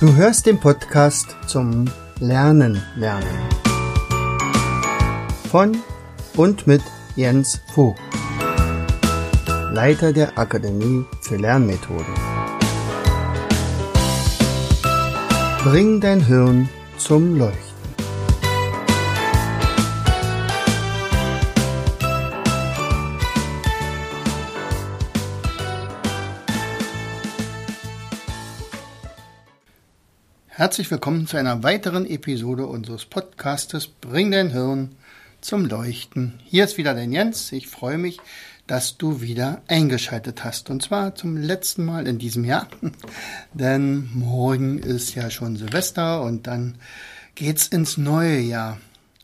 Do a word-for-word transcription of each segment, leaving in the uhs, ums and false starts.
Du hörst den Podcast zum Lernen lernen von und mit Jens Vogt, Leiter der Akademie für Lernmethoden. Bring dein Hirn zum Leuchten. Herzlich willkommen zu einer weiteren Episode unseres Podcastes Bring dein Hirn zum Leuchten. Hier ist wieder dein Jens. Ich freue mich, dass du wieder eingeschaltet hast. Und zwar zum letzten Mal in diesem Jahr. Denn morgen ist ja schon Silvester und dann geht's ins neue Jahr.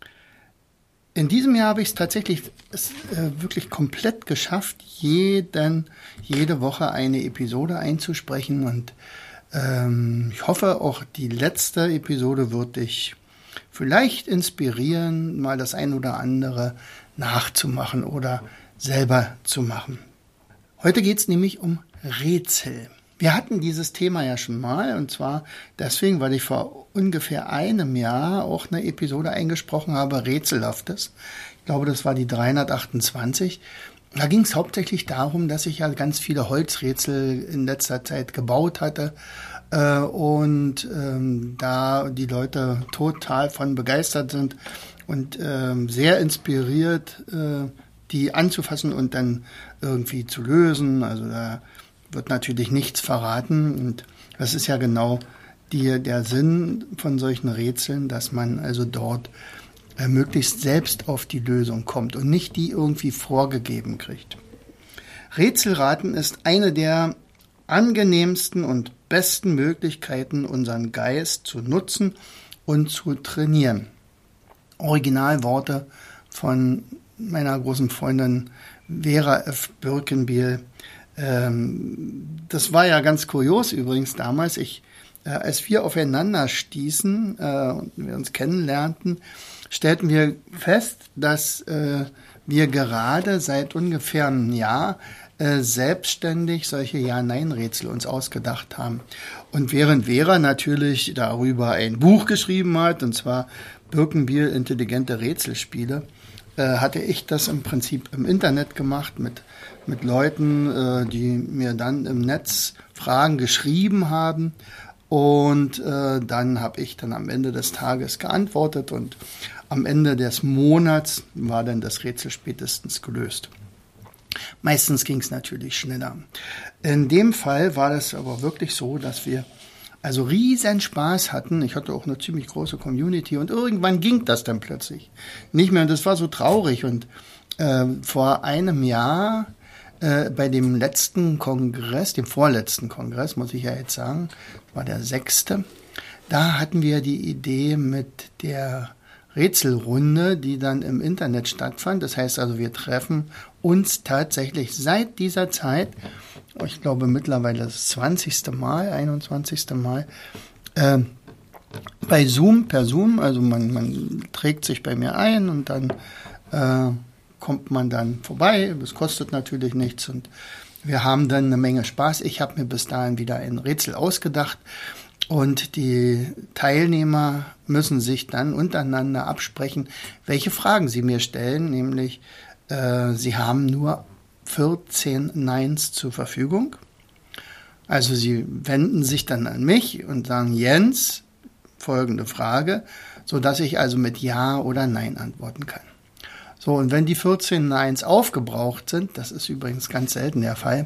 In diesem Jahr habe ich es tatsächlich es, äh, wirklich komplett geschafft, jeden, jede Woche eine Episode einzusprechen. Und ich hoffe, auch die letzte Episode wird dich vielleicht inspirieren, mal das ein oder andere nachzumachen oder selber zu machen. Heute geht es nämlich um Rätsel. Wir hatten dieses Thema ja schon mal, und zwar deswegen, weil ich vor ungefähr einem Jahr auch eine Episode eingesprochen habe, Rätselhaftes. Ich glaube, das war die dreihundertachtundzwanzig. Da ging es hauptsächlich darum, dass ich ja ganz viele Holzrätsel in letzter Zeit gebaut hatte äh, und ähm, da die Leute total von begeistert sind und ähm, sehr inspiriert, äh, die anzufassen und dann irgendwie zu lösen. Also da wird natürlich nichts verraten und das ist ja genau die, der Sinn von solchen Rätseln, dass man also dort möglichst selbst auf die Lösung kommt und nicht die irgendwie vorgegeben kriegt. Rätselraten ist eine der angenehmsten und besten Möglichkeiten, unseren Geist zu nutzen und zu trainieren. Originalworte von meiner großen Freundin Vera F. Birkenbiel. Das war ja ganz kurios übrigens damals. Ich, als wir aufeinander stießen und wir uns kennenlernten, stellten wir fest, dass äh, wir gerade seit ungefähr einem Jahr äh, selbstständig solche Ja-Nein-Rätsel uns ausgedacht haben. Und während Vera natürlich darüber ein Buch geschrieben hat, und zwar Birkenbiel intelligente Rätselspiele, äh, hatte ich das im Prinzip im Internet gemacht mit, mit Leuten, äh, die mir dann im Netz Fragen geschrieben haben. Und äh, dann habe ich dann am Ende des Tages geantwortet und am Ende des Monats war dann das Rätsel spätestens gelöst. Meistens ging es natürlich schneller. In dem Fall war das aber wirklich so, dass wir also riesen Spaß hatten. Ich hatte auch eine ziemlich große Community und irgendwann ging das dann plötzlich nicht mehr. Und das war so traurig. Und äh, vor einem Jahr äh, bei dem letzten Kongress, dem vorletzten Kongress, muss ich ja jetzt sagen, war der sechste, da hatten wir die Idee mit der Rätselrunde, die dann im Internet stattfand. Das heißt also, wir treffen uns tatsächlich seit dieser Zeit, ich glaube mittlerweile das zwanzigste Mal, einundzwanzigste Mal, äh, bei Zoom, per Zoom. Also man, man trägt sich bei mir ein und dann äh, kommt man dann vorbei. Das kostet natürlich nichts und wir haben dann eine Menge Spaß. Ich habe mir bis dahin wieder ein Rätsel ausgedacht. Und die Teilnehmer müssen sich dann untereinander absprechen, welche Fragen sie mir stellen, nämlich äh, sie haben nur vierzehn Neins zur Verfügung. Also sie wenden sich dann an mich und sagen, Jens, folgende Frage, sodass ich also mit Ja oder Nein antworten kann. So, und wenn die vierzehn Neins aufgebraucht sind, das ist übrigens ganz selten der Fall,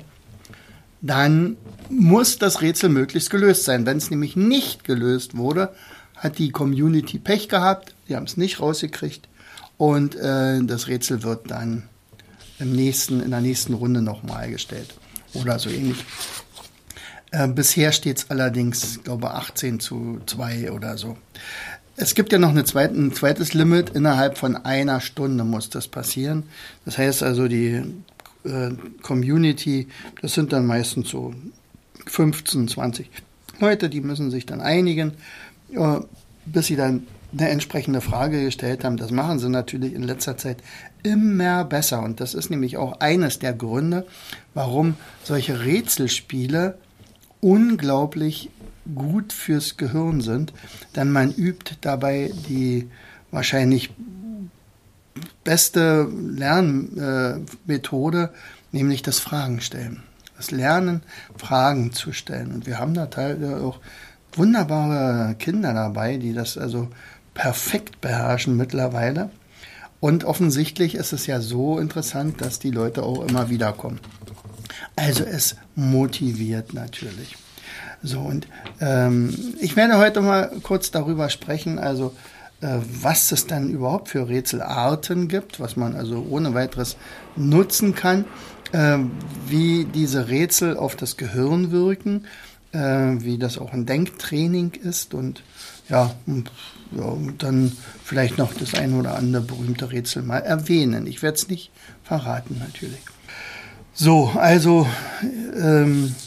dann muss das Rätsel möglichst gelöst sein. Wenn es nämlich nicht gelöst wurde, hat die Community Pech gehabt, die haben es nicht rausgekriegt und äh, das Rätsel wird dann im nächsten, in der nächsten Runde nochmal gestellt oder so ähnlich. Äh, bisher steht es allerdings, glaube ich, achtzehn zu zwei oder so. Es gibt ja noch eine zweite, ein zweites Limit, innerhalb von einer Stunde muss das passieren. Das heißt also, die Community, das sind dann meistens so fünfzehn, zwanzig Leute, die müssen sich dann einigen, bis sie dann eine entsprechende Frage gestellt haben. Das machen sie natürlich in letzter Zeit immer besser und das ist nämlich auch eines der Gründe, warum solche Rätselspiele unglaublich gut fürs Gehirn sind, denn man übt dabei die wahrscheinlich beste Lernmethode, nämlich das Fragen stellen. Das Lernen, Fragen zu stellen. Und wir haben da teilweise auch wunderbare Kinder dabei, die das also perfekt beherrschen mittlerweile. Und offensichtlich ist es ja so interessant, dass die Leute auch immer wieder kommen. Also es motiviert natürlich. So, und ähm, ich werde heute mal kurz darüber sprechen, also äh, was es dann überhaupt für Rätselarten gibt, was man also ohne weiteres nutzen kann, äh, wie diese Rätsel auf das Gehirn wirken, äh, wie das auch ein Denktraining ist und ja, und, ja, und dann vielleicht noch das ein oder andere berühmte Rätsel mal erwähnen. Ich werde es nicht verraten natürlich. So, also ähm,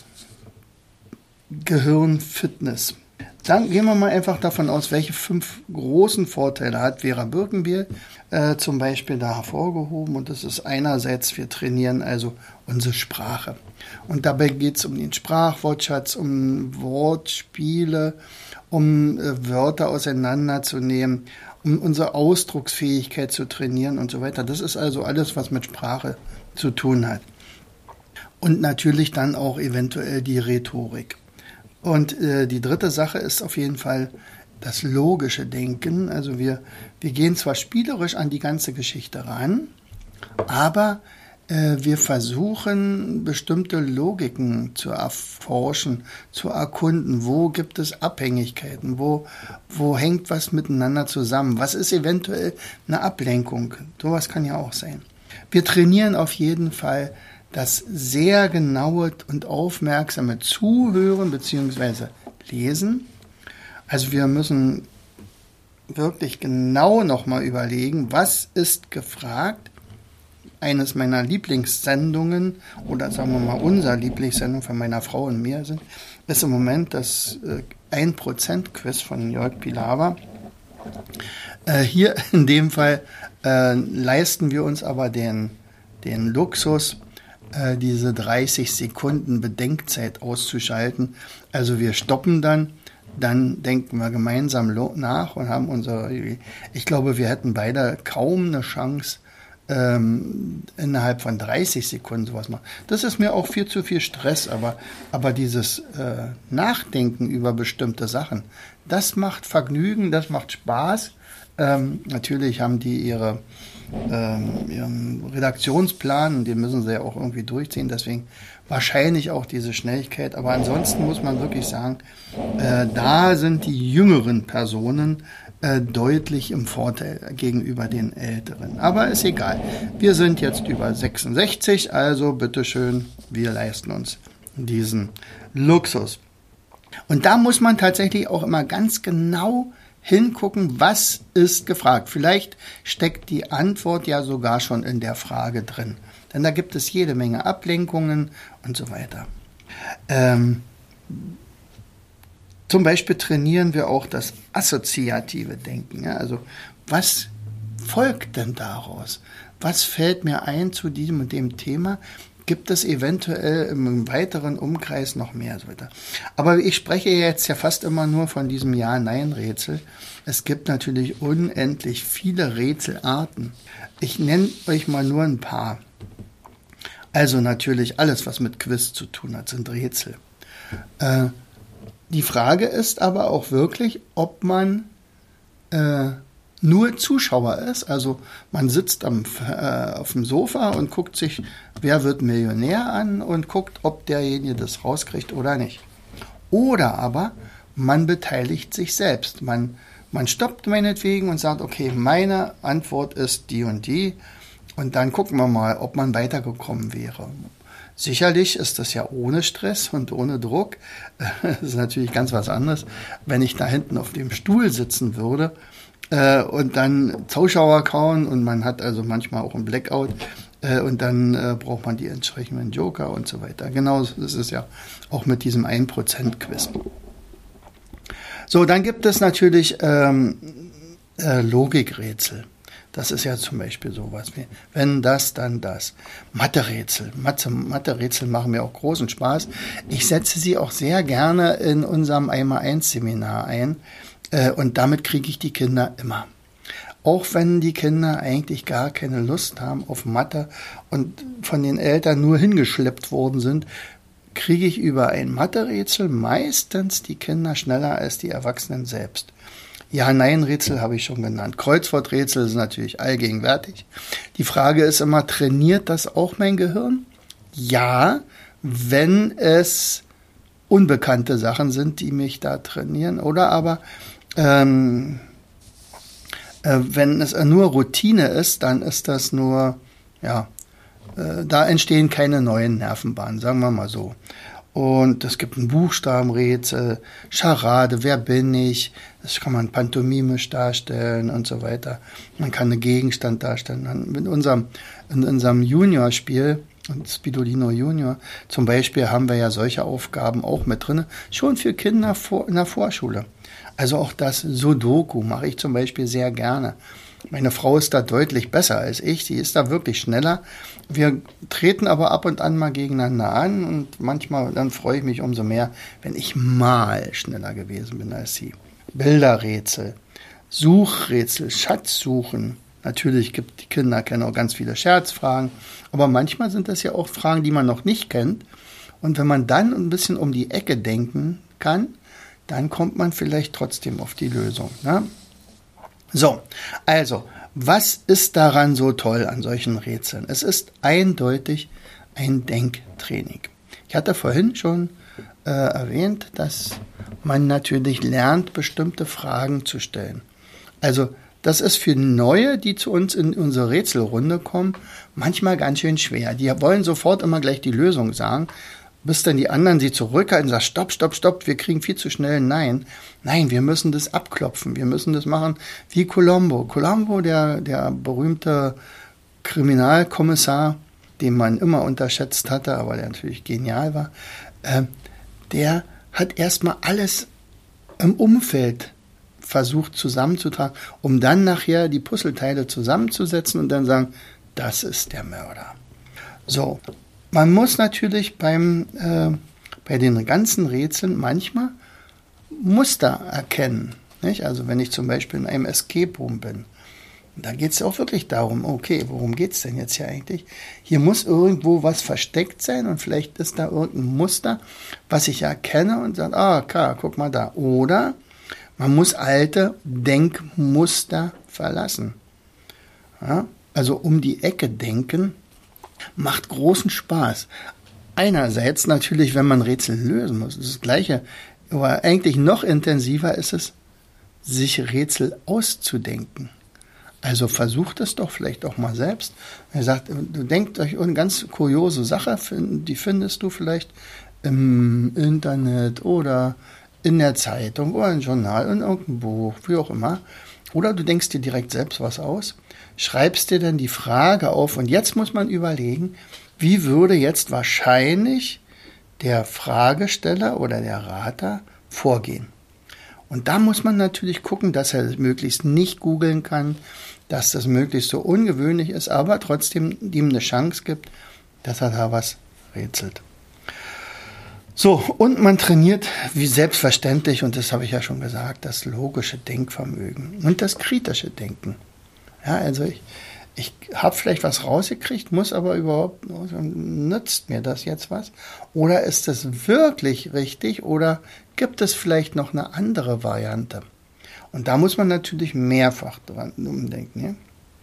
Gehirnfitness. Dann gehen wir mal einfach davon aus, welche fünf großen Vorteile hat Vera Birkenbiel äh, zum Beispiel da hervorgehoben. Und das ist einerseits, wir trainieren also unsere Sprache. Und dabei geht es um den Sprachwortschatz, um Wortspiele, um äh, Wörter auseinanderzunehmen, um unsere Ausdrucksfähigkeit zu trainieren und so weiter. Das ist also alles, was mit Sprache zu tun hat. Und natürlich dann auch eventuell die Rhetorik. Und äh, die dritte Sache ist auf jeden Fall das logische Denken. Also wir, wir gehen zwar spielerisch an die ganze Geschichte ran, aber äh, wir versuchen bestimmte Logiken zu erforschen, zu erkunden. Wo gibt es Abhängigkeiten? Wo, wo hängt was miteinander zusammen? Was ist eventuell eine Ablenkung? Sowas kann ja auch sein. Wir trainieren auf jeden Fall das sehr genaue und aufmerksame Zuhören bzw. Lesen. Also wir müssen wirklich genau nochmal überlegen, was ist gefragt. Eines meiner Lieblingssendungen, oder sagen wir mal unser Lieblingssendung von meiner Frau und mir sind, ist im Moment das ein Prozent Quiz von Jörg Pilawa. Äh, hier in dem Fall äh, leisten wir uns aber den, den Luxus, diese dreißig Sekunden Bedenkzeit auszuschalten. Also wir stoppen dann, dann denken wir gemeinsam nach und haben unsere, ich glaube, wir hätten beide kaum eine Chance, ähm, innerhalb von dreißig Sekunden sowas machen. Das ist mir auch viel zu viel Stress, aber, aber dieses äh, Nachdenken über bestimmte Sachen, das macht Vergnügen, das macht Spaß. Ähm, natürlich haben die ihre ähm, ihren Redaktionsplan, den müssen sie ja auch irgendwie durchziehen, deswegen wahrscheinlich auch diese Schnelligkeit, aber ansonsten muss man wirklich sagen, äh, da sind die jüngeren Personen äh, deutlich im Vorteil gegenüber den älteren. Aber ist egal, wir sind jetzt über sechsundsechzig, also bitteschön, wir leisten uns diesen Luxus. Und da muss man tatsächlich auch immer ganz genau hingucken, was ist gefragt. Vielleicht steckt die Antwort ja sogar schon in der Frage drin. Denn da gibt es jede Menge Ablenkungen und so weiter. Ähm, zum Beispiel trainieren wir auch das assoziative Denken. Ja? Also was folgt denn daraus? Was fällt mir ein zu diesem und dem Thema? Gibt es eventuell im weiteren Umkreis noch mehr? Aber ich spreche jetzt ja fast immer nur von diesem Ja-Nein-Rätsel. Es gibt natürlich unendlich viele Rätselarten. Ich nenne euch mal nur ein paar. Also natürlich alles, was mit Quiz zu tun hat, sind Rätsel. Äh, die Frage ist aber auch wirklich, ob man äh, nur Zuschauer ist. Also man sitzt am, äh, auf dem Sofa und guckt sich, wer wird Millionär an und guckt, ob derjenige das rauskriegt oder nicht. Oder aber man beteiligt sich selbst. Man, man stoppt meinetwegen und sagt, okay, meine Antwort ist die und die und dann gucken wir mal, ob man weitergekommen wäre. Sicherlich ist das ja ohne Stress und ohne Druck. Das ist natürlich ganz was anderes, wenn ich da hinten auf dem Stuhl sitzen würde äh, und dann Zuschauer kauen und man hat also manchmal auch einen Blackout äh, und dann äh, braucht man die entsprechenden Joker und so weiter. Genau, das ist ja auch mit diesem ein Prozent Quiz. So, dann gibt es natürlich ähm, äh, Logikrätsel. Das ist ja zum Beispiel sowas wie, wenn das, dann das. Mathe-Rätsel. Mathe, Mathe-Rätsel machen mir auch großen Spaß. Ich setze sie auch sehr gerne in unserem Einmal eins Seminar ein. Äh, und damit kriege ich die Kinder immer. Auch wenn die Kinder eigentlich gar keine Lust haben auf Mathe und von den Eltern nur hingeschleppt worden sind, kriege ich über ein Mathe-Rätsel meistens die Kinder schneller als die Erwachsenen selbst. Ja-Nein-Rätsel habe ich schon genannt. Kreuzworträtsel ist natürlich allgegenwärtig. Die Frage ist immer, trainiert das auch mein Gehirn? Ja, wenn es unbekannte Sachen sind, die mich da trainieren. Oder aber, ähm, äh, wenn es nur Routine ist, dann ist das nur, ja, äh, da entstehen keine neuen Nervenbahnen, sagen wir mal so. Und es gibt ein Buchstabenrätsel, Scharade, wer bin ich? Das kann man pantomimisch darstellen und so weiter. Man kann einen Gegenstand darstellen. In unserem, in unserem Juniorspiel, Spidolino Junior, zum Beispiel haben wir ja solche Aufgaben auch mit drin, schon für Kinder in der Vorschule. Also auch das Sudoku mache ich zum Beispiel sehr gerne. Meine Frau ist da deutlich besser als ich, sie ist da wirklich schneller. Wir treten aber ab und an mal gegeneinander an und manchmal, dann freue ich mich umso mehr, wenn ich mal schneller gewesen bin als sie. Bilderrätsel, Suchrätsel, Schatzsuchen. Natürlich gibt die Kinder kennen auch ganz viele Scherzfragen, aber manchmal sind das ja auch Fragen, die man noch nicht kennt. Und wenn man dann ein bisschen um die Ecke denken kann, dann kommt man vielleicht trotzdem auf die Lösung, ne? So, also, was ist daran so toll an solchen Rätseln? Es ist eindeutig ein Denktraining. Ich hatte vorhin schon äh, erwähnt, dass man natürlich lernt, bestimmte Fragen zu stellen. Also, das ist für Neue, die zu uns in unsere Rätselrunde kommen, manchmal ganz schön schwer. Die wollen sofort immer gleich die Lösung sagen, bis dann die anderen sie zurückhalten und sagen, stopp, stopp, stopp, wir kriegen viel zu schnell ein Nein. Nein, wir müssen das abklopfen, wir müssen das machen wie Columbo. Columbo, der, der berühmte Kriminalkommissar, den man immer unterschätzt hatte, aber der natürlich genial war, äh, der hat erstmal alles im Umfeld versucht zusammenzutragen, um dann nachher die Puzzleteile zusammenzusetzen und dann sagen, das ist der Mörder. So, man muss natürlich beim, äh, bei den ganzen Rätseln manchmal Muster erkennen. Nicht? Also wenn ich zum Beispiel in einem Escape Room bin, da geht es auch wirklich darum, okay, worum geht es denn jetzt hier eigentlich? Hier muss irgendwo was versteckt sein und vielleicht ist da irgendein Muster, was ich erkenne und sage, ah, klar, guck mal da. Oder man muss alte Denkmuster verlassen. Ja? Also um die Ecke denken, macht großen Spaß. Einerseits natürlich, wenn man Rätsel lösen muss, das ist das Gleiche, aber eigentlich noch intensiver ist es, sich Rätsel auszudenken. Also versucht es doch vielleicht auch mal selbst. Er sagt, du denkt euch eine ganz kuriose Sache, die findest du vielleicht im Internet oder in der Zeitung oder im Journal, in irgendeinem Buch, wie auch immer. Oder du denkst dir direkt selbst was aus, schreibst dir dann die Frage auf und jetzt muss man überlegen, wie würde jetzt wahrscheinlich der Fragesteller oder der Rater vorgehen. Und da muss man natürlich gucken, dass er möglichst nicht googeln kann, dass das möglichst so ungewöhnlich ist, aber trotzdem ihm eine Chance gibt, dass er da was rätselt. So, und man trainiert, wie selbstverständlich, und das habe ich ja schon gesagt, das logische Denkvermögen und das kritische Denken. Ja, also ich, ich habe vielleicht was rausgekriegt, muss aber überhaupt, nützt mir das jetzt was? Oder ist das wirklich richtig oder gibt es vielleicht noch eine andere Variante? Und da muss man natürlich mehrfach dran umdenken. Ja?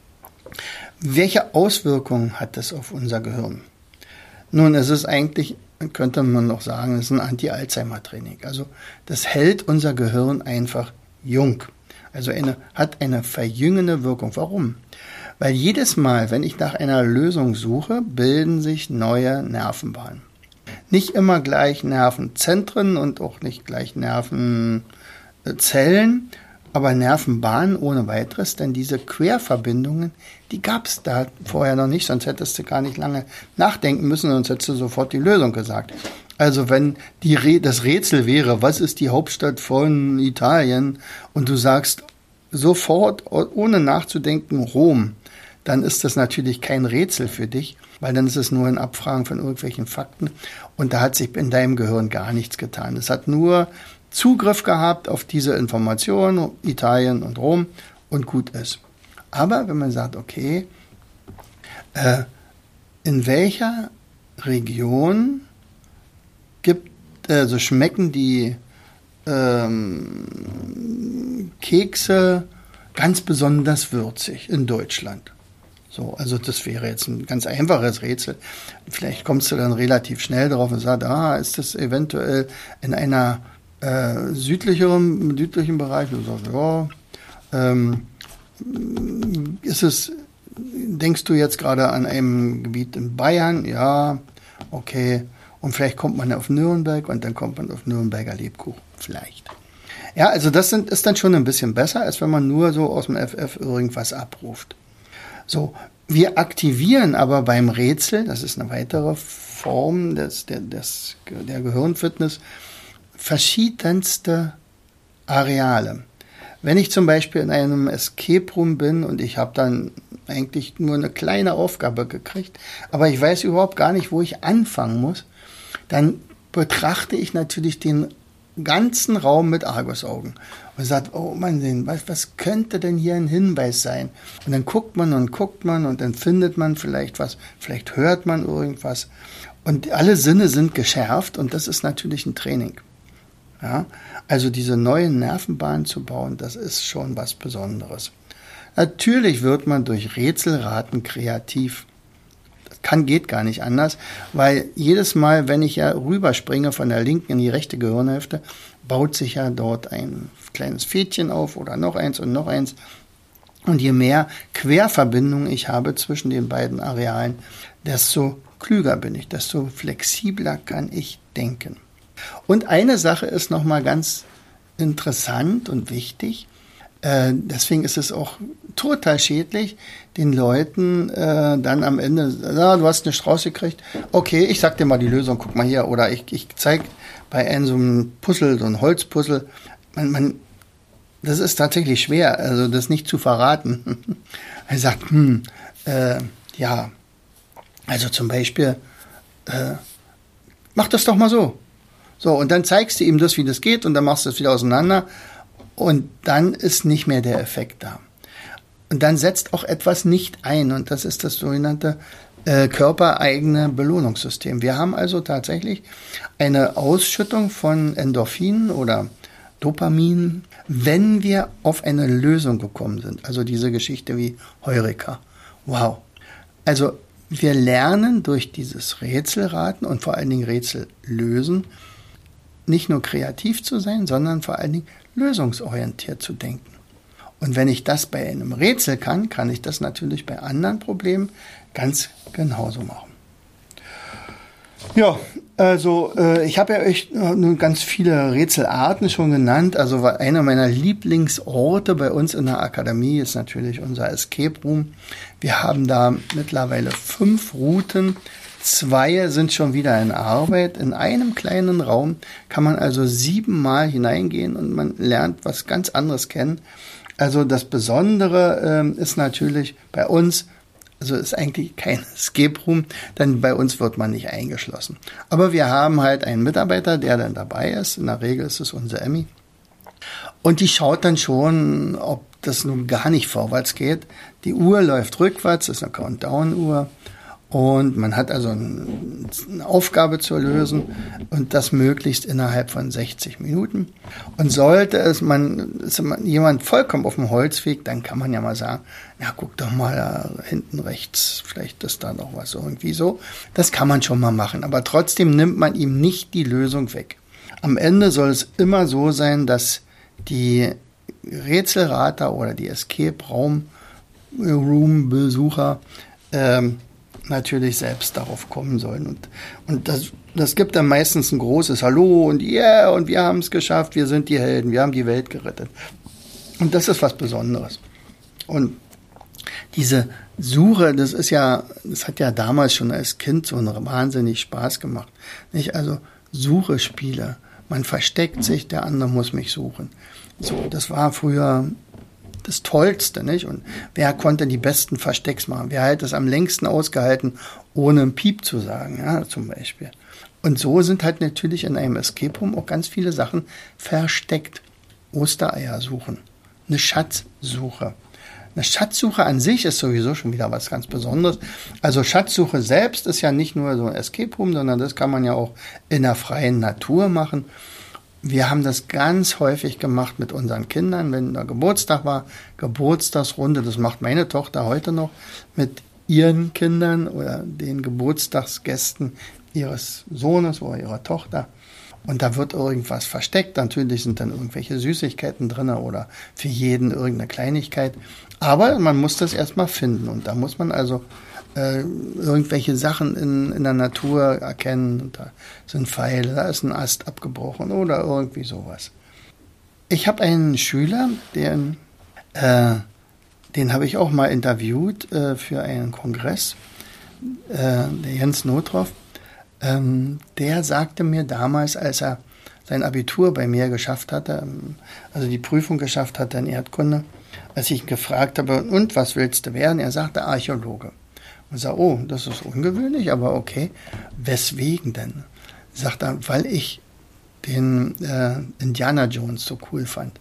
Welche Auswirkungen hat das auf unser Gehirn? Nun, es ist eigentlich, könnte man noch sagen, es ist ein Anti-Alzheimer-Training. Also das hält unser Gehirn einfach jung. Also eine, hat eine verjüngende Wirkung. Warum? Weil jedes Mal, wenn ich nach einer Lösung suche, bilden sich neue Nervenbahnen. Nicht immer gleich Nervenzentren und auch nicht gleich Nervenzellen, aber Nervenbahnen ohne weiteres, denn diese Querverbindungen, die gab es da vorher noch nicht, sonst hättest du gar nicht lange nachdenken müssen, sonst hättest du sofort die Lösung gesagt. Also wenn die, das Rätsel wäre, was ist die Hauptstadt von Italien und du sagst sofort, ohne nachzudenken, Rom, dann ist das natürlich kein Rätsel für dich, weil dann ist es nur ein Abfragen von irgendwelchen Fakten und da hat sich in deinem Gehirn gar nichts getan. Es hat nur Zugriff gehabt auf diese Informationen, Italien und Rom, und gut ist. Aber wenn man sagt, okay, äh, in welcher Region gibt, also schmecken die ähm, Kekse ganz besonders würzig in Deutschland? So, also das wäre jetzt ein ganz einfaches Rätsel. Vielleicht kommst du dann relativ schnell drauf und sagst, ah, ist das eventuell in einer äh, südlicheren, südlichen Bereich? Und du sagst, ja, ähm, ist es, denkst du jetzt gerade an einem Gebiet in Bayern? Ja, okay. Und vielleicht kommt man auf Nürnberg und dann kommt man auf Nürnberger Lebkuchen. Vielleicht. Ja, also das sind, ist dann schon ein bisschen besser, als wenn man nur so aus dem F F irgendwas abruft. So, wir aktivieren aber beim Rätsel, das ist eine weitere Form des, der, des, der Gehirnfitness, verschiedenste Areale. Wenn ich zum Beispiel in einem Escape Room bin und ich habe dann eigentlich nur eine kleine Aufgabe gekriegt, aber ich weiß überhaupt gar nicht, wo ich anfangen muss, dann betrachte ich natürlich den ganzen Raum mit Argusaugen und sagt, oh Mann, was, was könnte denn hier ein Hinweis sein? Und dann guckt man und guckt man und dann findet man vielleicht was, vielleicht hört man irgendwas und alle Sinne sind geschärft und das ist natürlich ein Training. Ja? Also diese neuen Nervenbahnen zu bauen, das ist schon was Besonderes. Natürlich wird man durch Rätselraten kreativ. Kann, geht gar nicht anders, weil jedes Mal, wenn ich ja rüberspringe von der linken in die rechte Gehirnhälfte, baut sich ja dort ein kleines Fädchen auf oder noch eins und noch eins. Und je mehr Querverbindungen ich habe zwischen den beiden Arealen, desto klüger bin ich, desto flexibler kann ich denken. Und eine Sache ist nochmal ganz interessant und wichtig. Äh, deswegen ist es auch total schädlich, den Leuten äh, dann am Ende, ja, du hast eine Strauß gekriegt, okay, ich sag dir mal die Lösung, guck mal hier, oder ich, ich zeig bei einem so einem Puzzle, so ein Holzpuzzle, man, man, das ist tatsächlich schwer, also das nicht zu verraten. Er sagt, hm, äh, ja, also zum Beispiel, äh, mach das doch mal so. So, und dann zeigst du ihm das, wie das geht, und dann machst du es wieder auseinander. Und dann ist nicht mehr der Effekt da. Und dann setzt auch etwas nicht ein. Und das ist das sogenannte äh, körpereigene Belohnungssystem. Wir haben also tatsächlich eine Ausschüttung von Endorphinen oder Dopamin, wenn wir auf eine Lösung gekommen sind. Also diese Geschichte wie Heureka. Wow. Also wir lernen durch dieses Rätselraten und vor allen Dingen Rätsel lösen, nicht nur kreativ zu sein, sondern vor allen Dingen lösungsorientiert zu denken. Und wenn ich das bei einem Rätsel kann, kann ich das natürlich bei anderen Problemen ganz genauso machen. Ja, also äh, ich habe ja euch nun ganz viele Rätselarten schon genannt. Also einer meiner Lieblingsorte bei uns in der Akademie ist natürlich unser Escape Room. Wir haben da mittlerweile fünf Routen. Zwei sind schon wieder in Arbeit. In einem kleinen Raum kann man also siebenmal hineingehen und man lernt was ganz anderes kennen. Also das Besondere äh, ist natürlich bei uns, also ist eigentlich kein Escape Room, denn bei uns wird man nicht eingeschlossen. Aber wir haben halt einen Mitarbeiter, der dann dabei ist. In der Regel ist es unsere Emmy. Und die schaut dann schon, ob das nun gar nicht vorwärts geht. Die Uhr läuft rückwärts, das ist eine Countdown-Uhr. Und man hat also eine Aufgabe zu lösen und das möglichst innerhalb von sechzig Minuten. Und sollte es man, ist jemand vollkommen auf dem Holzweg, dann kann man ja mal sagen, ja, guck doch mal da hinten rechts, vielleicht ist da noch was irgendwie so. Das kann man schon mal machen, aber trotzdem nimmt man ihm nicht die Lösung weg. Am Ende soll es immer so sein, dass die Rätselrater oder die Escape-Raum-Room-Besucher ähm, natürlich selbst darauf kommen sollen. Und, und das, das gibt dann meistens ein großes Hallo und yeah, und wir haben es geschafft, wir sind die Helden, wir haben die Welt gerettet. Und das ist was Besonderes. Und diese Suche, das ist ja, das hat ja damals schon als Kind so einen wahnsinnig Spaß gemacht. Nicht? Also Suchespiele. Man versteckt sich, der andere muss mich suchen. So, das war früher das Tollste, nicht? Und wer konnte die besten Verstecks machen? Wer hat es am längsten ausgehalten, ohne einen Piep zu sagen, ja, zum Beispiel. Und so sind halt natürlich in einem Escape Room auch ganz viele Sachen versteckt. Ostereier suchen, eine Schatzsuche. Eine Schatzsuche an sich ist sowieso schon wieder was ganz Besonderes. Also Schatzsuche selbst ist ja nicht nur so ein Escape Room, sondern das kann man ja auch in der freien Natur machen. Wir haben das ganz häufig gemacht mit unseren Kindern, wenn der Geburtstag war, Geburtstagsrunde, das macht meine Tochter heute noch mit ihren Kindern oder den Geburtstagsgästen ihres Sohnes oder ihrer Tochter. Und da wird irgendwas versteckt. Natürlich sind dann irgendwelche Süßigkeiten drin oder für jeden irgendeine Kleinigkeit. Aber man muss das erstmal finden. Und da muss man also äh, irgendwelche Sachen in, in der Natur erkennen. Und da sind Pfeile, da ist ein Ast abgebrochen oder irgendwie sowas. Ich habe einen Schüler, den, äh, den habe ich auch mal interviewt äh, für einen Kongress, äh, der Jens Notroff. Ähm, der sagte mir damals, als er sein Abitur bei mir geschafft hatte, ähm, also die Prüfung geschafft hatte in Erdkunde, als ich ihn gefragt habe, und was willst du werden? Er sagte Archäologe. Und ich sage, oh, das ist ungewöhnlich, aber okay. Weswegen denn? Sagt er, weil ich den äh, Indiana Jones so cool fand.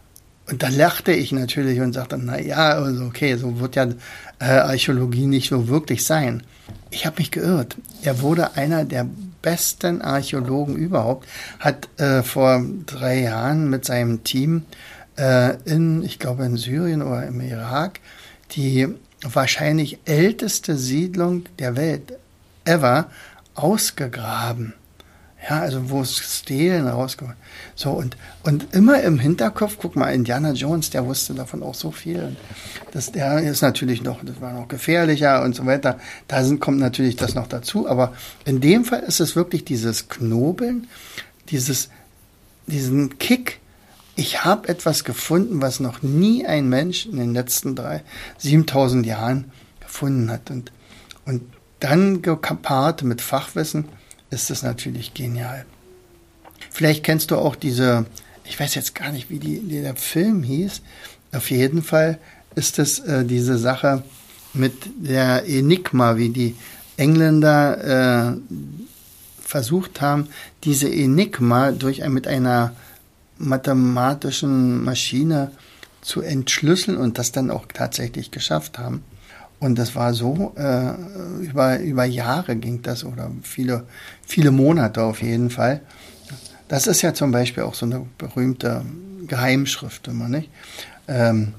Und da lachte ich natürlich und sagte, na ja, also okay, so wird ja äh, Archäologie nicht so wirklich sein. Ich habe mich geirrt. Er wurde einer der besten Archäologen überhaupt, hat äh, vor drei Jahren mit seinem Team äh, in, ich glaube in Syrien oder im Irak, die wahrscheinlich älteste Siedlung der Welt ever ausgegraben. Ja, also wo Stelen rauskommen. So, und, und immer im Hinterkopf, guck mal, Indiana Jones, der wusste davon auch so viel. Das, der ist natürlich noch, das war noch gefährlicher und so weiter. Da sind, kommt natürlich das noch dazu. Aber in dem Fall ist es wirklich dieses Knobeln, dieses, diesen Kick. Ich habe etwas gefunden, was noch nie ein Mensch in den letzten drei, siebentausend Jahren gefunden hat. Und, und dann gepaart mit Fachwissen, ist das natürlich genial. Vielleicht kennst du auch diese, ich weiß jetzt gar nicht, wie die, wie der Film hieß. Auf jeden Fall ist es äh, diese Sache mit der Enigma, wie die Engländer äh, versucht haben, diese Enigma durch ein, mit einer mathematischen Maschine zu entschlüsseln und das dann auch tatsächlich geschafft haben. Und das war so, äh, über, über Jahre ging das oder viele, viele Monate auf jeden Fall. Das ist ja zum Beispiel auch so eine berühmte Geheimschrift immer, nicht? Ähm,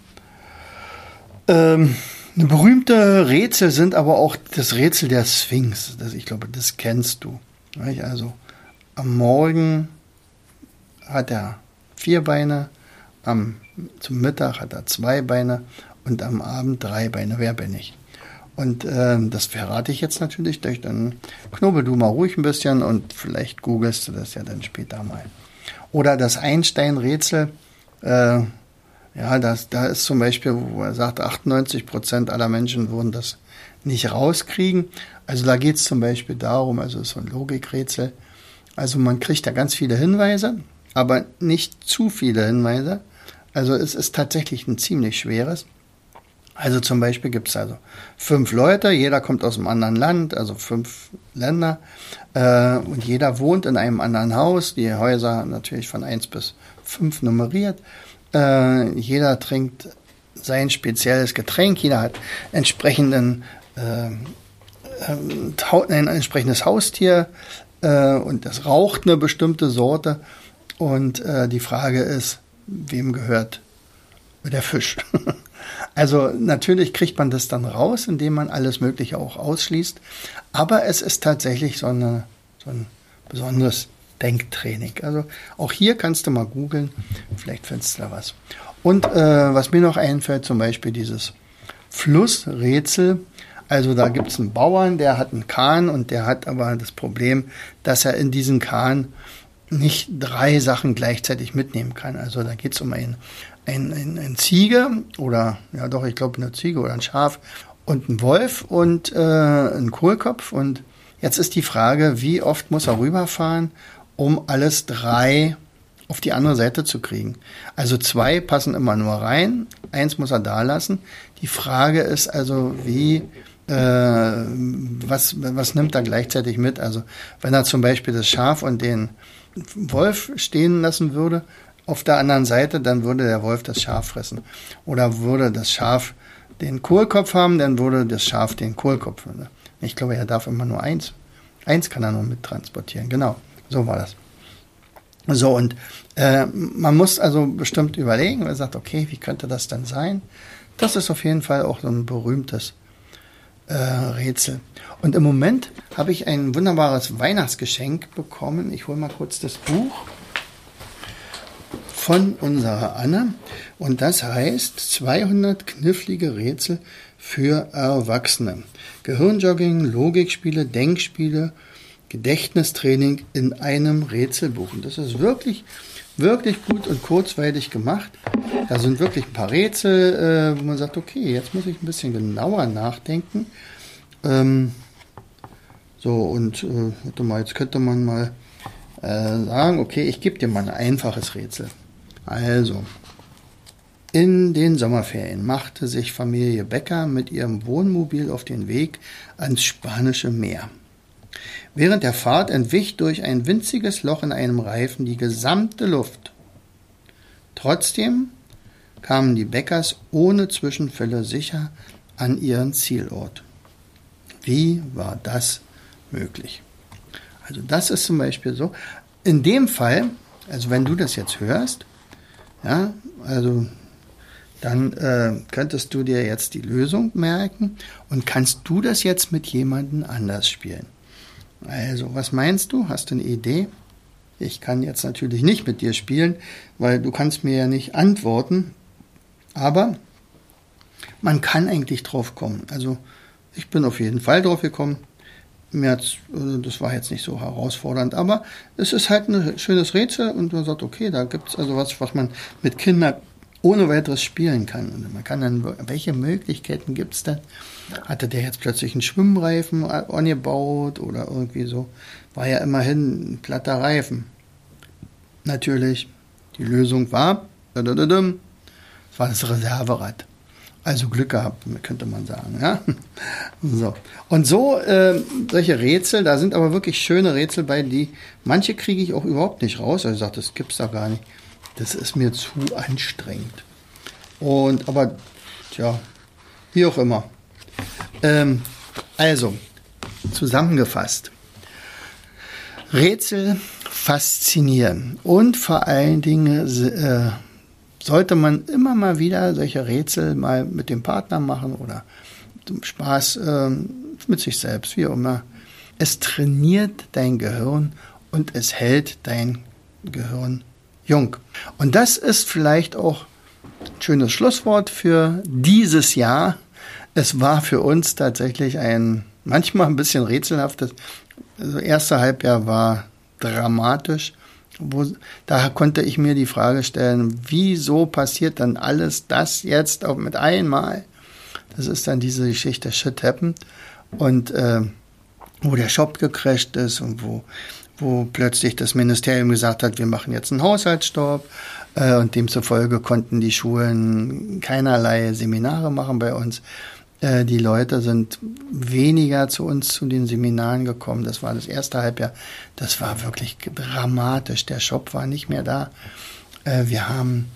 ähm, eine berühmte Rätsel sind aber auch das Rätsel der Sphinx. Das, ich glaube, das kennst du. Nicht? Also am Morgen hat er vier Beine, am, zum Mittag hat er zwei Beine und am Abend drei Beine. Wer bin ich? Und äh, das verrate ich jetzt natürlich durch, dann knobel du mal ruhig ein bisschen und vielleicht googelst du das ja dann später mal. Oder das Einstein-Rätsel, äh, ja, das, da ist zum Beispiel, wo er sagt, achtundneunzig Prozent aller Menschen würden das nicht rauskriegen. Also da geht es zum Beispiel darum, also ist so ein Logikrätsel. Also man kriegt da ganz viele Hinweise, aber nicht zu viele Hinweise. Also es ist tatsächlich ein ziemlich schweres. Also zum Beispiel gibt es also fünf Leute, jeder kommt aus einem anderen Land, also fünf Länder, äh, und jeder wohnt in einem anderen Haus, die Häuser natürlich von eins bis fünf nummeriert. Äh, jeder trinkt sein spezielles Getränk, jeder hat entsprechenden, äh, äh, ein entsprechendes Haustier äh, und das raucht eine bestimmte Sorte. Und äh, die Frage ist, wem gehört der Fisch? Also natürlich kriegt man das dann raus, indem man alles Mögliche auch ausschließt. Aber es ist tatsächlich so, eine, so ein besonderes Denktraining. Also auch hier kannst du mal googeln, vielleicht findest du da was. Und äh, was mir noch einfällt, zum Beispiel dieses Flussrätsel. Also da gibt es einen Bauern, der hat einen Kahn und der hat aber das Problem, dass er in diesen Kahn nicht drei Sachen gleichzeitig mitnehmen kann. Also da geht es um ein, ein, ein, ein Ziege oder, ja doch, ich glaube eine Ziege oder ein Schaf und ein Wolf und äh, ein Kohlkopf. Und jetzt ist die Frage, wie oft muss er rüberfahren, um alles drei auf die andere Seite zu kriegen. Also zwei passen immer nur rein, eins muss er da lassen. Die Frage ist also, wie, äh, was, was nimmt er gleichzeitig mit? Also wenn er zum Beispiel das Schaf und den Wolf stehen lassen würde, auf der anderen Seite, dann würde der Wolf das Schaf fressen. Oder würde das Schaf den Kohlkopf haben, dann würde das Schaf den Kohlkopf. Ich glaube, er darf immer nur eins. Eins kann er nur mit transportieren. Genau, so war das. So, und äh, man muss also bestimmt überlegen, man sagt, okay, wie könnte das denn sein? Das ist auf jeden Fall auch so ein berühmtes äh, Rätsel. Und im Moment habe ich ein wunderbares Weihnachtsgeschenk bekommen. Ich hole mal kurz das Buch von unserer Anne. Und das heißt zweihundert knifflige Rätsel für Erwachsene. Gehirnjogging, Logikspiele, Denkspiele, Gedächtnistraining in einem Rätselbuch. Und das ist wirklich, wirklich gut und kurzweilig gemacht. Da sind wirklich ein paar Rätsel, äh, wo man sagt, okay, jetzt muss ich ein bisschen genauer nachdenken. Ähm, so, und äh, warte mal, jetzt könnte man mal äh, sagen, okay, ich gebe dir mal ein einfaches Rätsel. Also, in den Sommerferien machte sich Familie Becker mit ihrem Wohnmobil auf den Weg ans Spanische Meer. Während der Fahrt entwich durch ein winziges Loch in einem Reifen die gesamte Luft. Trotzdem kamen die Beckers ohne Zwischenfälle sicher an ihren Zielort. Wie war das möglich? Also das ist zum Beispiel so. In dem Fall, also wenn du das jetzt hörst, ja, also dann äh, könntest du dir jetzt die Lösung merken und kannst du das jetzt mit jemandem anders spielen. Also, was meinst du? Hast du eine Idee? Ich kann jetzt natürlich nicht mit dir spielen, weil du kannst mir ja nicht antworten, aber man kann eigentlich drauf kommen. Also, ich bin auf jeden Fall drauf gekommen. Mir hat's, das war jetzt nicht so herausfordernd, aber es ist halt ein schönes Rätsel und man sagt, okay, da gibt es also was, was man mit Kindern ohne weiteres spielen kann. Und man kann dann, welche Möglichkeiten gibt es denn? Hatte der jetzt plötzlich einen Schwimmreifen angebaut oder irgendwie so? War ja immerhin ein platter Reifen. Natürlich, die Lösung war, das war das Reserverad. Also Glück gehabt, könnte man sagen. Ja? So. Und so, äh, solche Rätsel, da sind aber wirklich schöne Rätsel bei, die manche kriege ich auch überhaupt nicht raus. Also ich sage, das gibt's da gar nicht. Das ist mir zu anstrengend. Und, aber, tja, wie auch immer. Ähm, also, zusammengefasst. Rätsel faszinieren. Und vor allen Dingen äh, sollte man immer mal wieder solche Rätsel mal mit dem Partner machen oder zum Spaß äh, mit sich selbst, wie auch immer. Es trainiert dein Gehirn und es hält dein Gehirn jung. Und das ist vielleicht auch ein schönes Schlusswort für dieses Jahr. Es war für uns tatsächlich ein manchmal ein bisschen rätselhaftes. Das erste Halbjahr war dramatisch. Wo, da konnte ich mir die Frage stellen, wieso passiert dann alles das jetzt auch mit einmal? Das ist dann diese Geschichte Shit Happened. Und äh, wo der Shop gecrasht ist und wo wo plötzlich das Ministerium gesagt hat, wir machen jetzt einen Haushaltsstopp äh, und demzufolge konnten die Schulen keinerlei Seminare machen bei uns. Äh, die Leute sind weniger zu uns zu den Seminaren gekommen. Das war das erste Halbjahr. Das war wirklich dramatisch. Der Shop war nicht mehr da. Äh, wir haben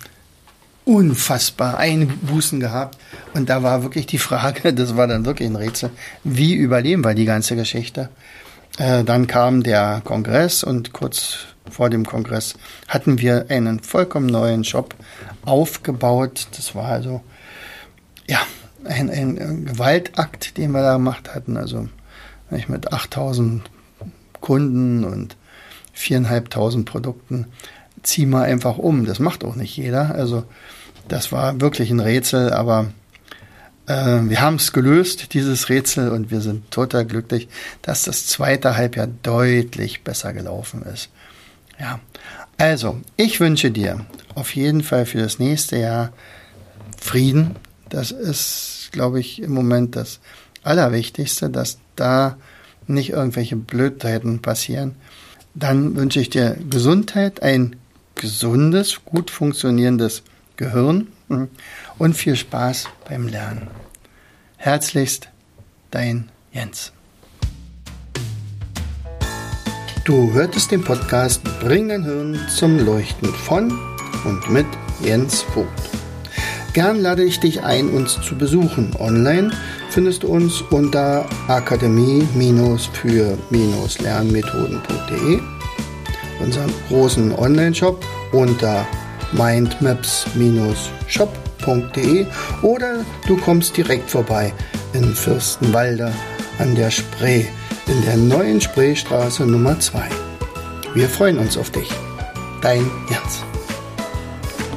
unfassbar Einbußen gehabt und da war wirklich die Frage, das war dann wirklich ein Rätsel, wie überleben wir die ganze Geschichte? Äh, dann kam der Kongress und kurz vor dem Kongress hatten wir einen vollkommen neuen Shop aufgebaut. Das war also ja ein, ein Gewaltakt, den wir da gemacht hatten. Also nicht mit achttausend Kunden und viertausendfünfhundert Produkten ziehen wir einfach um. Das macht auch nicht jeder. Also das war wirklich ein Rätsel, aber wir haben es gelöst, dieses Rätsel, und wir sind total glücklich, dass das zweite Halbjahr deutlich besser gelaufen ist. Ja, also, ich wünsche dir auf jeden Fall für das nächste Jahr Frieden. Das ist, glaube ich, im Moment das Allerwichtigste, dass da nicht irgendwelche Blödheiten passieren. Dann wünsche ich dir Gesundheit, ein gesundes, gut funktionierendes Gehirn und viel Spaß beim Lernen. Herzlichst, dein Jens. Du hörtest den Podcast Bring dein Hirn zum Leuchten von und mit Jens Vogt. Gern lade ich dich ein, uns zu besuchen. Online findest du uns unter akademie für lernmethoden punkt de, unseren großen Online-Shop unter mindmaps shop punkt de oder du kommst direkt vorbei in Fürstenwalde an der Spree in der neuen Spreestraße Nummer zwei. Wir freuen uns auf dich. Dein Jens.